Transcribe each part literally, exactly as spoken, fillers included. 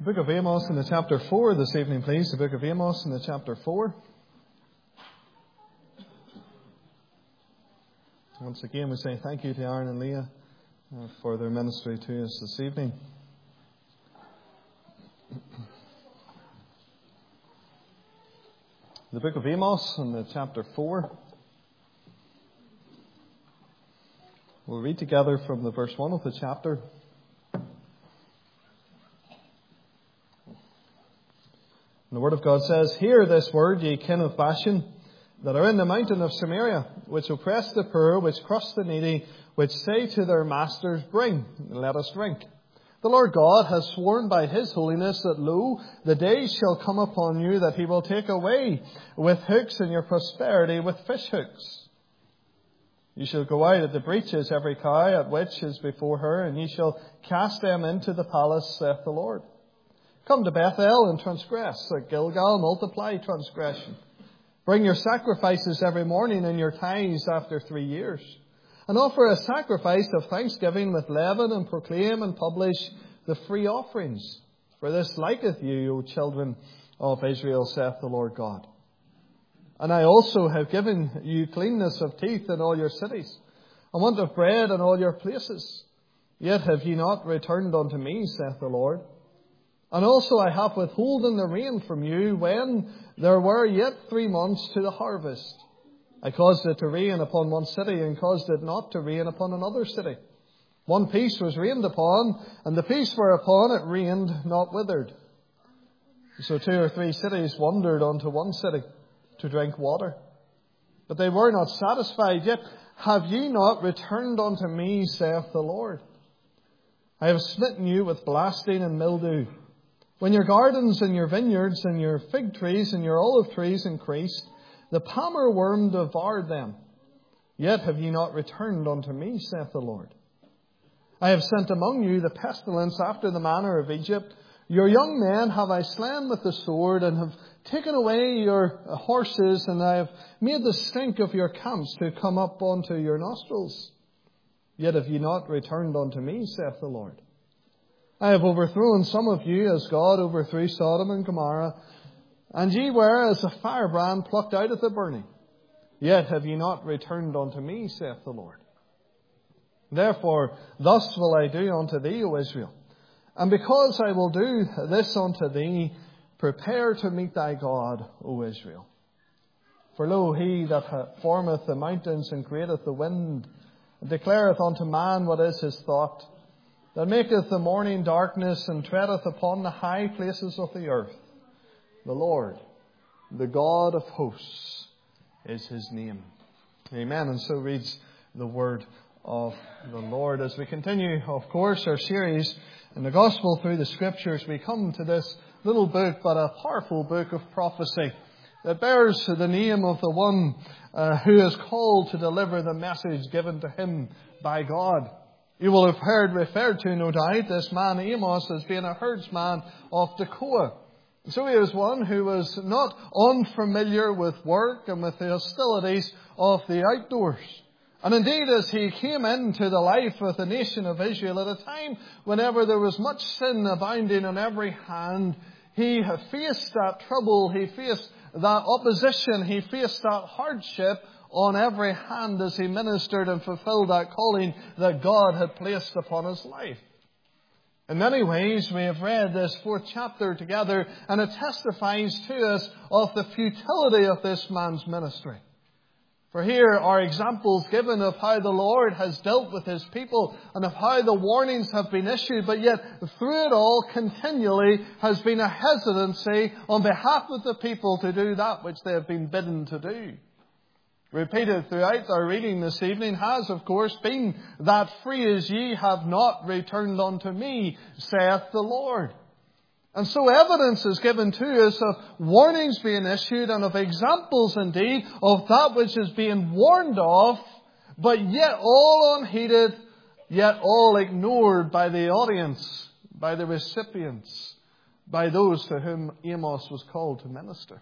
book of Amos in the chapter four this evening, please. The book of Amos in the chapter four. Once again, we say thank you to Aaron and Leah uh, for their ministry to us this evening. The book of Amos in the chapter four. We'll read together from the verse one of the chapter. And the Word of God says, "Hear this word, ye kin of Bashan, that are in the mountain of Samaria, which oppress the poor, which crush the needy, which say to their masters, Bring, let us drink. The Lord God has sworn by His holiness that, lo, the days shall come upon you that He will take away with hooks, and your prosperity with fish hooks. You shall go out at the breaches, every cow at which is before her, and ye shall cast them into the palace, saith the Lord. Come to Bethel and transgress. At Gilgal multiply transgression. Bring your sacrifices every morning and your tithes after three years. And offer a sacrifice of thanksgiving with leaven, and proclaim and publish the free offerings. For this liketh you, O children of Israel, saith the Lord God. And I also have given you cleanness of teeth in all your cities, and want of bread in all your places. Yet have ye not returned unto me, saith the Lord. And also I have withholden the rain from you when there were yet three months to the harvest. I caused it to rain upon one city, and caused it not to rain upon another city. One piece was rained upon, and the piece whereupon it rained not withered. So two or three cities wandered unto one city to drink water. But they were not satisfied. Yet have ye not returned unto me, saith the Lord. I have smitten you with blasting and mildew. When your gardens and your vineyards and your fig trees and your olive trees increased, the palmer worm devoured them. Yet have ye not returned unto me, saith the Lord. I have sent among you the pestilence after the manner of Egypt. Your young men have I slain with the sword, and have taken away your horses, and I have made the stink of your camps to come up unto your nostrils. Yet have ye not returned unto me, saith the Lord. I have overthrown some of you as God overthrew Sodom and Gomorrah, and ye were as a firebrand plucked out of the burning. Yet have ye not returned unto me, saith the Lord. Therefore, thus will I do unto thee, O Israel. And because I will do this unto thee, prepare to meet thy God, O Israel. For lo, he that formeth the mountains and createth the wind, and declareth unto man what is his thought, that maketh the morning darkness, and treadeth upon the high places of the earth. The Lord, the God of hosts, is His name. Amen. And so reads the word of the Lord. As we continue, of course, our series in the Gospel through the Scriptures, we come to this little book, but a powerful book of prophecy that bears the name of the one uh, who is called to deliver the message given to him by God. You will have heard referred to, no doubt, this man Amos as being a herdsman of Tekoa. So he was one who was not unfamiliar with work and with the hostilities of the outdoors. And indeed, as he came into the life of the nation of Israel at a time whenever there was much sin abounding on every hand, he faced that trouble, he faced that opposition, he faced that hardship on every hand as he ministered and fulfilled that calling that God had placed upon his life. In many ways, we have read this fourth chapter together, and it testifies to us of the futility of this man's ministry. For here are examples given of how the Lord has dealt with His people and of how the warnings have been issued, but yet through it all continually has been a hesitancy on behalf of the people to do that which they have been bidden to do. Repeated throughout our reading this evening has, of course, been that phrase, ye have not returned unto me, saith the Lord. And so evidence is given to us of warnings being issued and of examples indeed of that which is being warned of, but yet all unheeded, yet all ignored by the audience, by the recipients, by those to whom Amos was called to minister.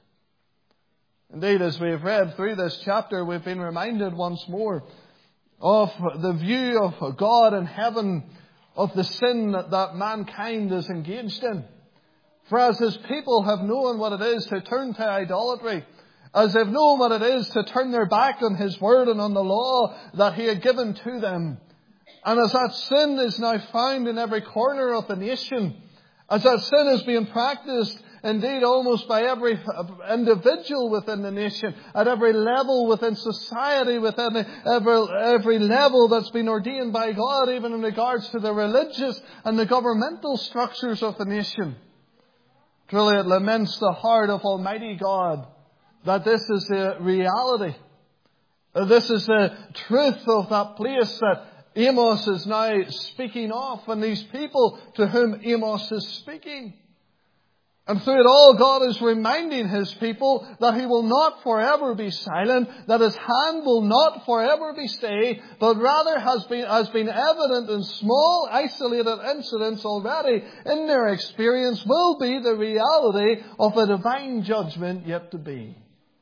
Indeed, as we have read through this chapter, we've been reminded once more of the view of God in heaven, of the sin that, that mankind is engaged in. For as His people have known what it is to turn to idolatry, as they've known what it is to turn their back on His word and on the law that He had given to them, and as that sin is now found in every corner of the nation, as that sin is being practiced indeed almost by every individual within the nation, at every level within society, within every, every level that's been ordained by God, even in regards to the religious and the governmental structures of the nation. Truly it laments the heart of Almighty God that this is the reality. This is the truth of that place that Amos is now speaking of, and these people to whom Amos is speaking. And through it all, God is reminding His people that He will not forever be silent, that His hand will not forever be stayed, but rather has been, has been evident in small, isolated incidents already in their experience, will be the reality of a divine judgment yet to be.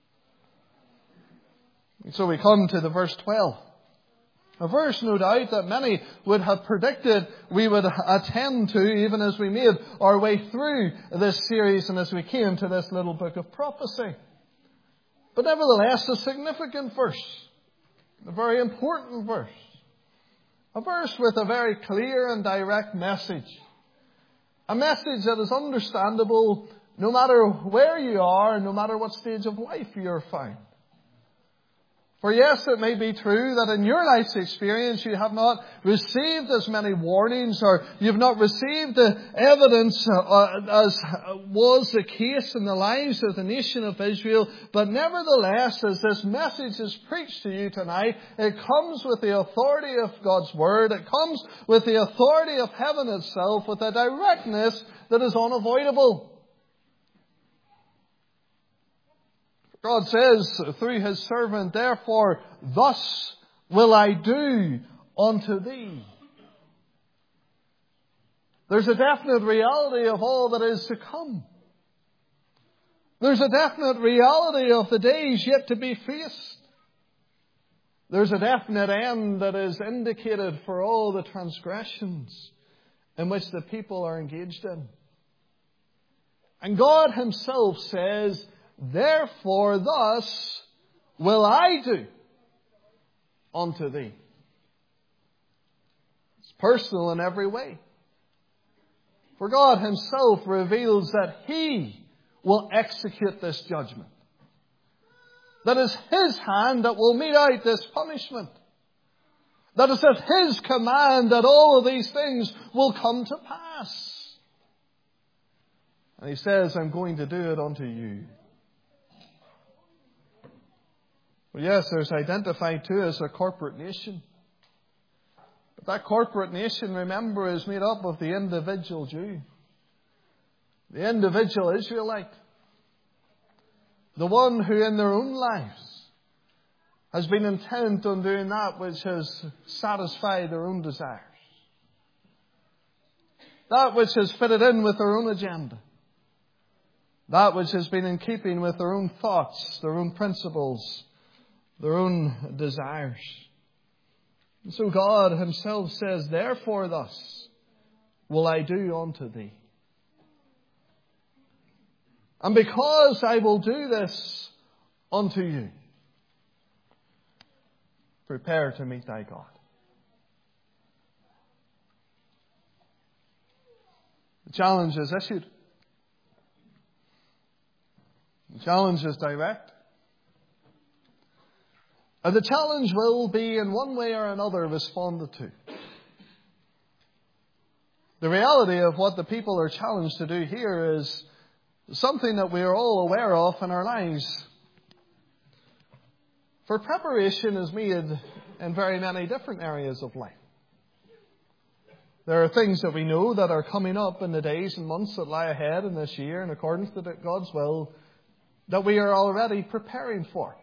And so we come to the verse twelve. A verse, no doubt, that many would have predicted we would attend to even as we made our way through this series and as we came to this little book of prophecy. But nevertheless, a significant verse. A very important verse. A verse with a very clear and direct message. A message that is understandable no matter where you are, no matter what stage of life you're found. For yes, it may be true that in your life's experience you have not received as many warnings, or you've not received the evidence uh, as was the case in the lives of the nation of Israel. But nevertheless, as this message is preached to you tonight, it comes with the authority of God's Word. It comes with the authority of heaven itself, with a directness that is unavoidable. God says through His servant, therefore, thus will I do unto thee. There's a definite reality of all that is to come. There's a definite reality of the days yet to be faced. There's a definite end that is indicated for all the transgressions in which the people are engaged in. And God Himself says, therefore, thus will I do unto thee. It's personal in every way. For God Himself reveals that He will execute this judgment. That is His hand that will mete out this punishment. That is at His command that all of these things will come to pass. And He says, I'm going to do it unto you. Well, yes, there's identified too as a corporate nation. But that corporate nation, remember, is made up of the individual Jew. The individual Israelite. The one who in their own lives has been intent on doing that which has satisfied their own desires. That which has fitted in with their own agenda. That which has been in keeping with their own thoughts, their own principles, their own desires. And so God Himself says, therefore thus will I do unto thee. And because I will do this unto you, prepare to meet thy God. The challenge is issued. The challenge is direct. And the challenge will be in one way or another responded to. The reality of what the people are challenged to do here is something that we are all aware of in our lives. For preparation is made in very many different areas of life. There are things that we know that are coming up in the days and months that lie ahead in this year in accordance to God's will that we are already preparing for.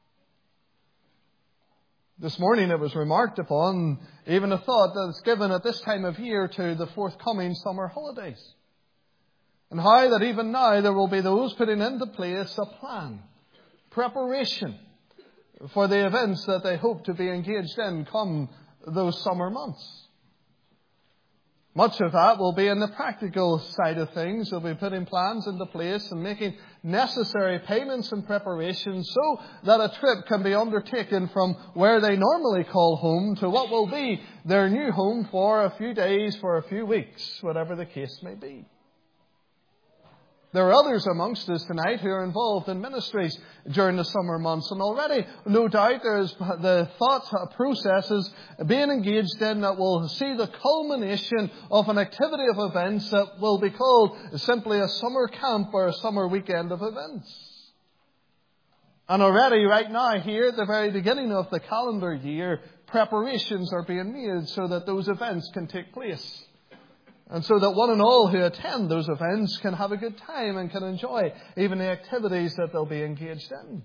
This morning it was remarked upon, even a thought that is given at this time of year to the forthcoming summer holidays. And how that even now there will be those putting into place a plan, preparation for the events that they hope to be engaged in come those summer months. Much of that will be in the practical side of things. They'll be putting plans into place and making necessary payments and preparations so that a trip can be undertaken from where they normally call home to what will be their new home for a few days, for a few weeks, whatever the case may be. There are others amongst us tonight who are involved in ministries during the summer months. And already, no doubt, there's the thought processes being engaged in that will see the culmination of an activity of events that will be called simply a summer camp or a summer weekend of events. And already, right now, here at the very beginning of the calendar year, preparations are being made so that those events can take place. And so that one and all who attend those events can have a good time and can enjoy even the activities that they'll be engaged in.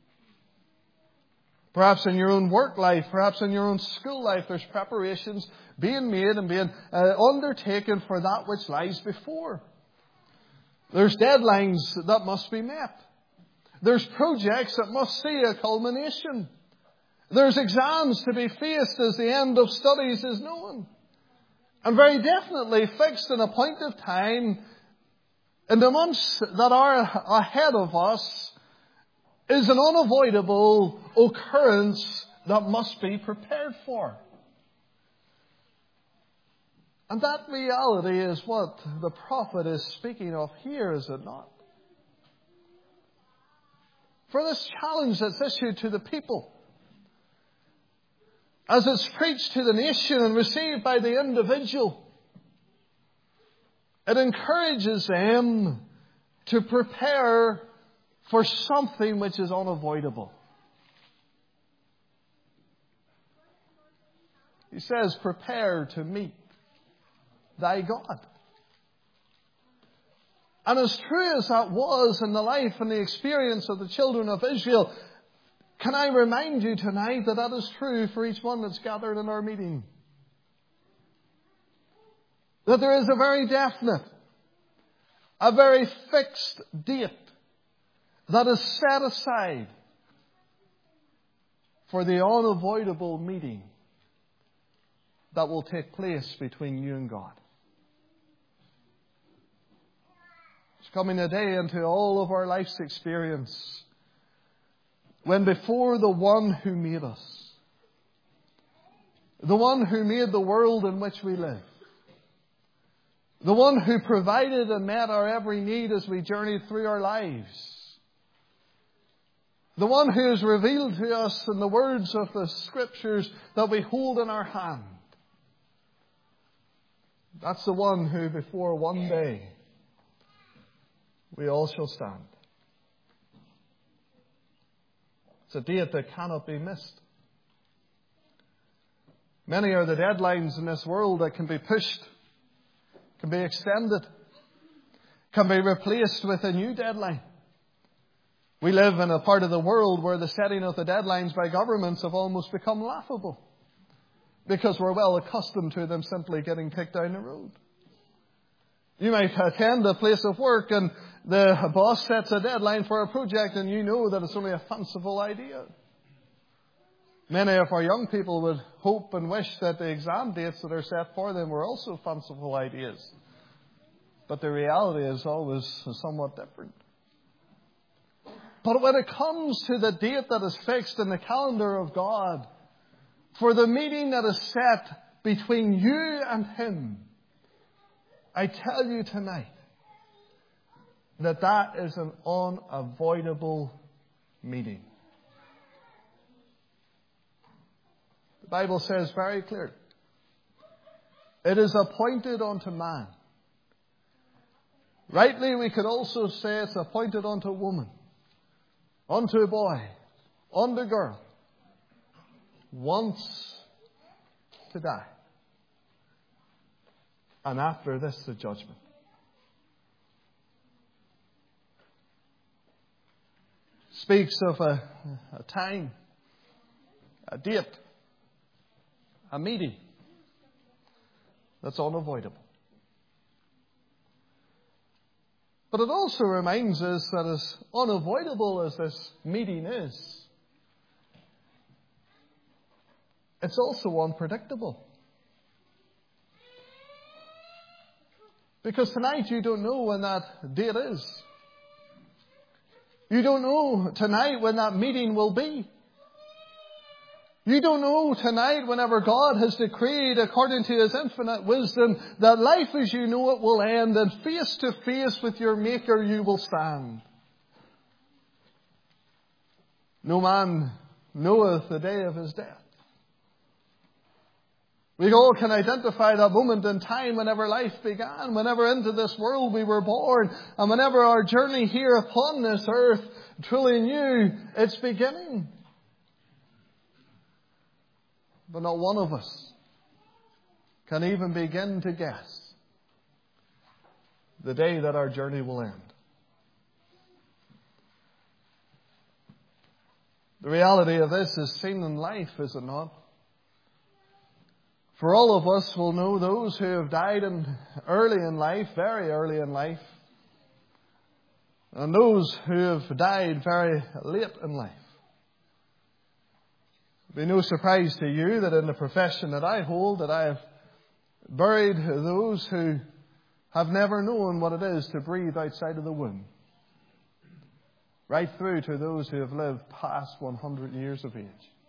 Perhaps in your own work life, perhaps in your own school life, there's preparations being made and being uh, undertaken for that which lies before. There's deadlines that must be met. There's projects that must see a culmination. There's exams to be faced as the end of studies is known. And very definitely fixed in a point of time in the months that are ahead of us is an unavoidable occurrence that must be prepared for. And that reality is what the prophet is speaking of here, is it not? For this challenge that's issued to the people, as it's preached to the nation and received by the individual, it encourages them to prepare for something which is unavoidable. He says, prepare to meet thy God. And as true as that was in the life and the experience of the children of Israel, can I remind you tonight that that is true for each one that's gathered in our meeting? That there is a very definite, a very fixed date that is set aside for the unavoidable meeting that will take place between you and God. It's coming a day into all of our life's experience when before the one who made us, the one who made the world in which we live, the one who provided and met our every need as we journeyed through our lives, the one who has revealed to us in the words of the Scriptures that we hold in our hand, that's the one who before one day we all shall stand. It's a date that cannot be missed. Many are the deadlines in this world that can be pushed, can be extended, can be replaced with a new deadline. We live in a part of the world where the setting of the deadlines by governments have almost become laughable because we're well accustomed to them simply getting kicked down the road. You might attend a place of work and the boss sets a deadline for a project and you know that it's only a fanciful idea. Many of our young people would hope and wish that the exam dates that are set for them were also fanciful ideas. But the reality is always somewhat different. But when it comes to the date that is fixed in the calendar of God, for the meeting that is set between you and Him, I tell you tonight that that is an unavoidable meeting. The Bible says very clearly, it is appointed unto man. Rightly, we could also say it's appointed unto woman, unto a boy, unto a girl, once to die. And after this, the judgment. Speaks of a, a time, a date, a meeting that's unavoidable. But it also reminds us that as unavoidable as this meeting is, it's also unpredictable. Because tonight you don't know when that date is. You don't know tonight when that meeting will be. You don't know tonight, whenever God has decreed, according to His infinite wisdom, that life as you know it will end, and face to face with your Maker you will stand. No man knoweth the day of his death. We all can identify that moment in time whenever life began, whenever into this world we were born, and whenever our journey here upon this earth truly knew its beginning. But not one of us can even begin to guess the day that our journey will end. The reality of this is seen in life, is it not? For all of us will know those who have died in early in life, very early in life, and those who have died very late in life. It'll be no surprise to you that in the profession that I hold, that I have buried those who have never known what it is to breathe outside of the womb, right through to those who have lived past one hundred years of age.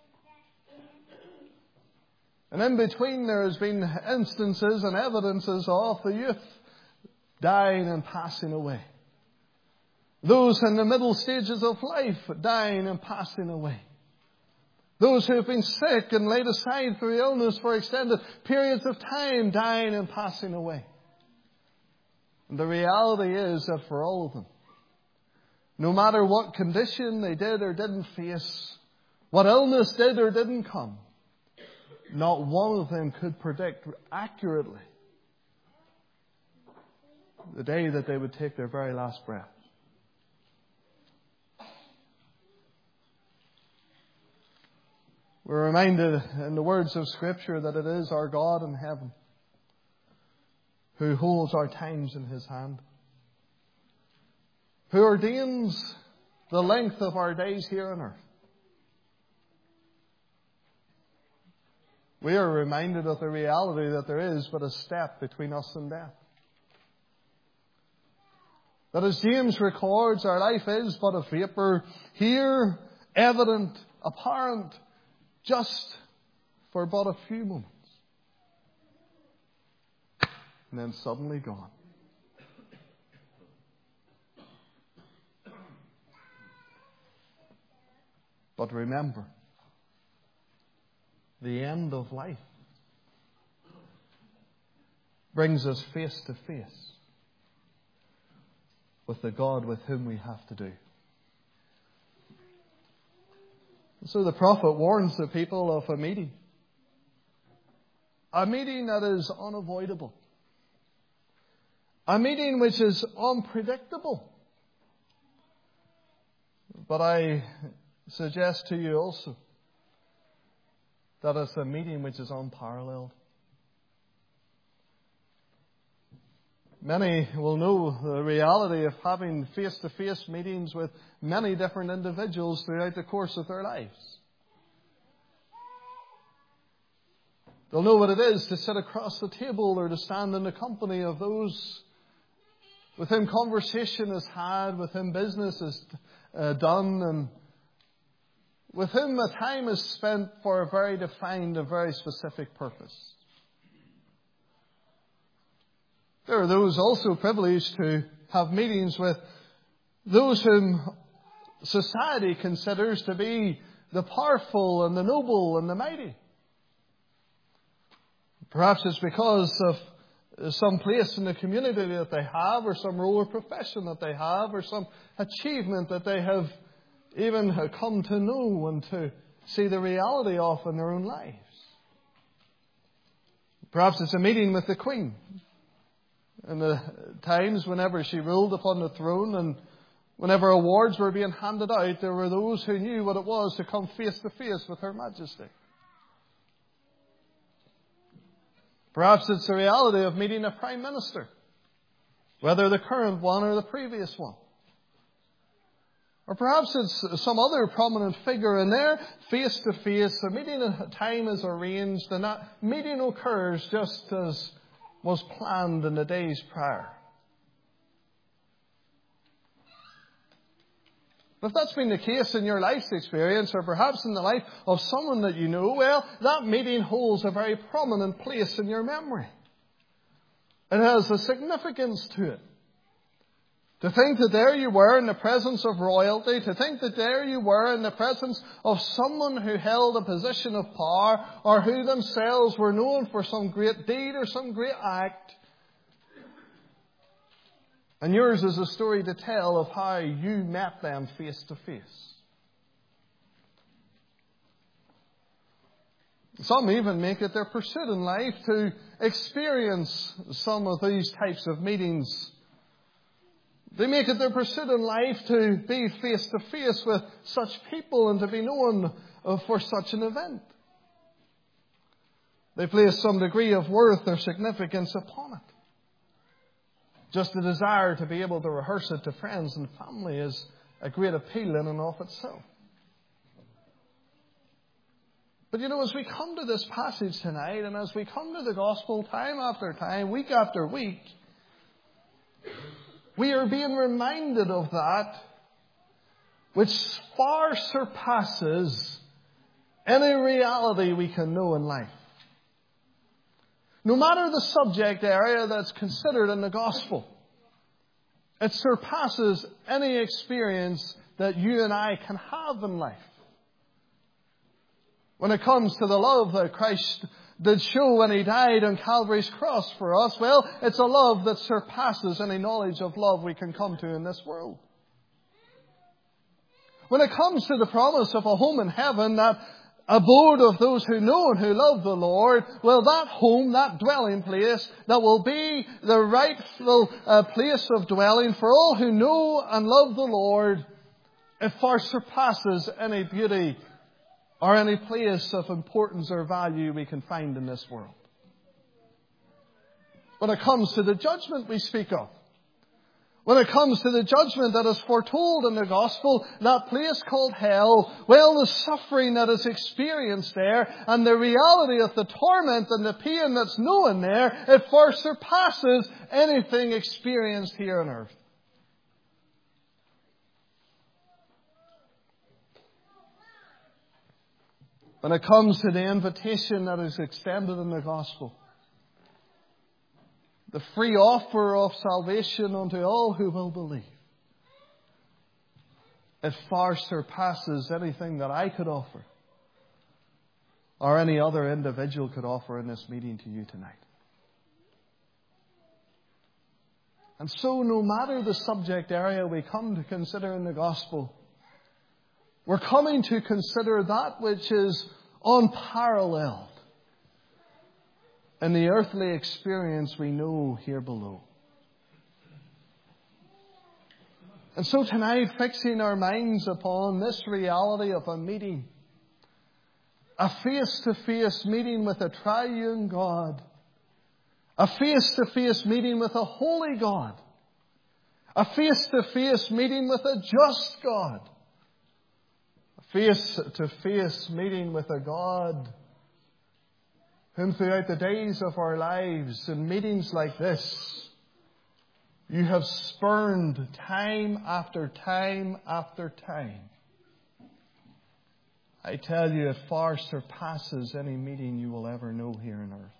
And in between there has been instances and evidences of the youth dying and passing away. Those in the middle stages of life dying and passing away. Those who have been sick and laid aside through illness for extended periods of time dying and passing away. And the reality is that for all of them, no matter what condition they did or didn't face, what illness did or didn't come, not one of them could predict accurately the day that they would take their very last breath. We're reminded in the words of Scripture that it is our God in heaven who holds our times in His hand, who ordains the length of our days here on earth. We are reminded of the reality that there is but a step between us and death. That as James records, our life is but a vapour, here, evident, apparent, just for but a few moments. And then suddenly gone. But remember, the end of life brings us face to face with the God with whom we have to do. So the prophet warns the people of a meeting. A meeting that is unavoidable. A meeting which is unpredictable. But I suggest to you also that it's a meeting which is unparalleled. Many will know the reality of having face-to-face meetings with many different individuals throughout the course of their lives. They'll know what it is to sit across the table or to stand in the company of those with whom conversation is had, with whom business is uh, done, and with whom a time is spent for a very defined and very specific purpose. There are those also privileged to have meetings with those whom society considers to be the powerful and the noble and the mighty. Perhaps it's because of some place in the community that they have, or some role or profession that they have, or some achievement that they have even come to know and to see the reality of in their own lives. Perhaps it's a meeting with the Queen. In the times whenever she ruled upon the throne and whenever awards were being handed out, there were those who knew what it was to come face to face with Her Majesty. Perhaps it's the reality of meeting a Prime Minister, whether the current one or the previous one. Or perhaps it's some other prominent figure in there, face to face. A meeting at a time is arranged, and that meeting occurs just as was planned in the days prior. If that's been the case in your life's experience, or perhaps in the life of someone that you know, well, that meeting holds a very prominent place in your memory. It has a significance to it. To think that there you were in the presence of royalty, to think that there you were in the presence of someone who held a position of power, or who themselves were known for some great deed or some great act. And yours is a story to tell of how you met them face to face. Some even make it their pursuit in life to experience some of these types of meetings. They make it their pursuit in life to be face to face with such people and to be known for such an event. They place some degree of worth or significance upon it. Just the desire to be able to rehearse it to friends and family is a great appeal in and of itself. But you know, as we come to this passage tonight, and as we come to the gospel time after time, week after week, we are being reminded of that which far surpasses any reality we can know in life. No matter the subject area that's considered in the gospel, it surpasses any experience that you and I can have in life. When it comes to the love that Christ did show when He died on Calvary's cross for us, well, it's a love that surpasses any knowledge of love we can come to in this world. When it comes to the promise of a home in heaven, that abode of those who know and who love the Lord, well, that home, that dwelling place, that will be the rightful uh, place of dwelling for all who know and love the Lord, it far surpasses any beauty or any place of importance or value we can find in this world. When it comes to the judgment we speak of, when it comes to the judgment that is foretold in the gospel, that place called hell, well, the suffering that is experienced there and the reality of the torment and the pain that's known there, it far surpasses anything experienced here on earth. When it comes to the invitation that is extended in the gospel, the free offer of salvation unto all who will believe, it far surpasses anything that I could offer or any other individual could offer in this meeting to you tonight. And so no matter the subject area we come to consider in the gospel, we're coming to consider that which is unparalleled in the earthly experience we know here below. And so tonight, fixing our minds upon this reality of a meeting, a face-to-face meeting with a triune God, a face-to-face meeting with a holy God, a face-to-face meeting with a just God, a face-to-face meeting with a God whom throughout the days of our lives, in meetings like this, you have spurned time after time after time. I tell you, it far surpasses any meeting you will ever know here on earth.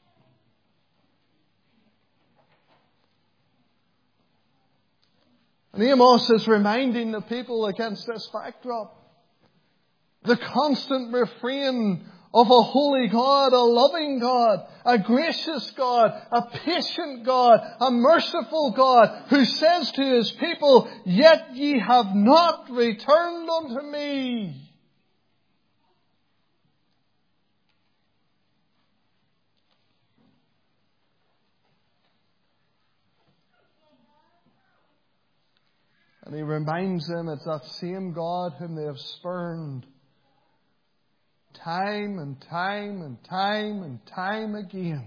And Amos is reminding the people against this backdrop, the constant refrain of a holy God, a loving God, a gracious God, a patient God, a merciful God, who says to His people, "Yet ye have not returned unto me." And He reminds them it's that same God whom they have spurned time and time and time and time again,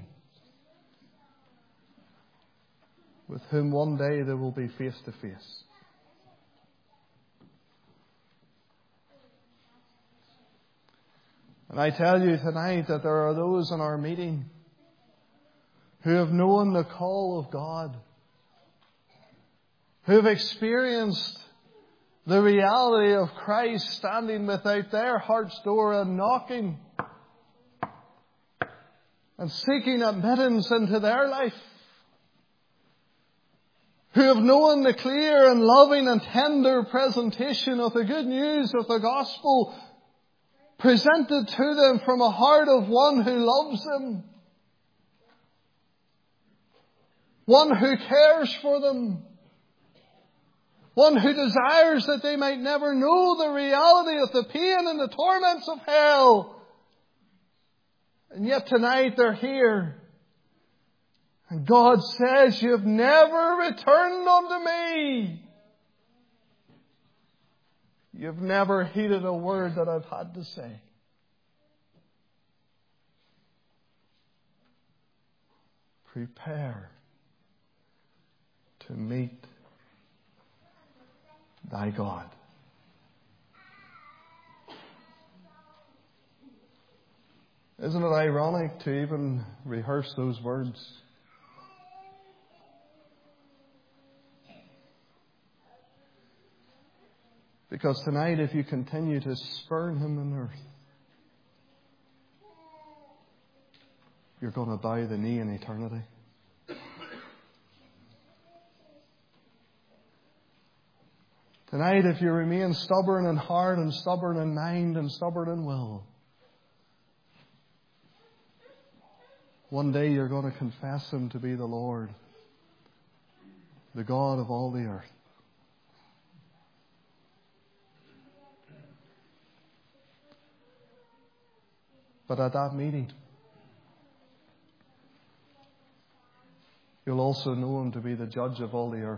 with whom one day they will be face to face. And I tell you tonight that there are those in our meeting who have known the call of God, who have experienced the reality of Christ standing without their heart's door and knocking and seeking admittance into their life, who have known the clear and loving and tender presentation of the good news of the gospel presented to them from a heart of one who loves them, one who cares for them, one who desires that they might never know the reality of the pain and the torments of hell. And yet tonight they're here. And God says, you've never returned unto me. You've never heeded a word that I've had to say. Prepare to meet thy God. Isn't it ironic to even rehearse those words? Because tonight, if you continue to spurn him on earth, you're going to bow the knee in eternity. Tonight, if you remain stubborn in heart and stubborn in mind and stubborn in will, one day you're going to confess him to be the Lord, the God of all the earth. But at that meeting, you'll also know him to be the judge of all the earth,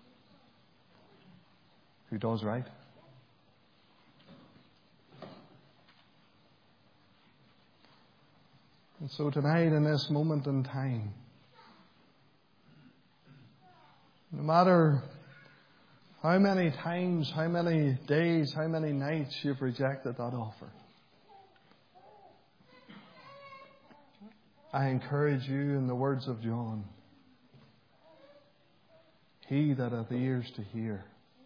who does right. And so tonight, in this moment in time, no matter how many times, how many days, how many nights you've rejected that offer, I encourage you in the words of John, he that hath ears to hear,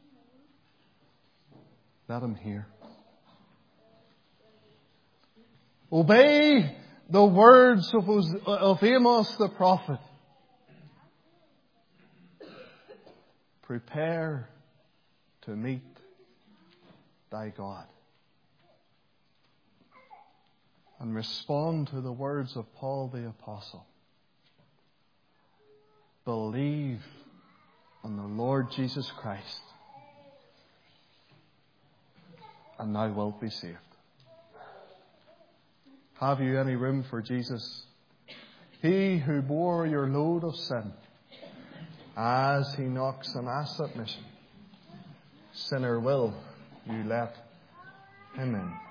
let him hear. Obey the words of, of Amos the prophet. Prepare to meet thy God. And respond to the words of Paul the Apostle. Believe on the Lord Jesus Christ, and thou wilt be saved. Have you any room for Jesus? He who bore your load of sin, as he knocks and asks admission, sinner, will you let him in?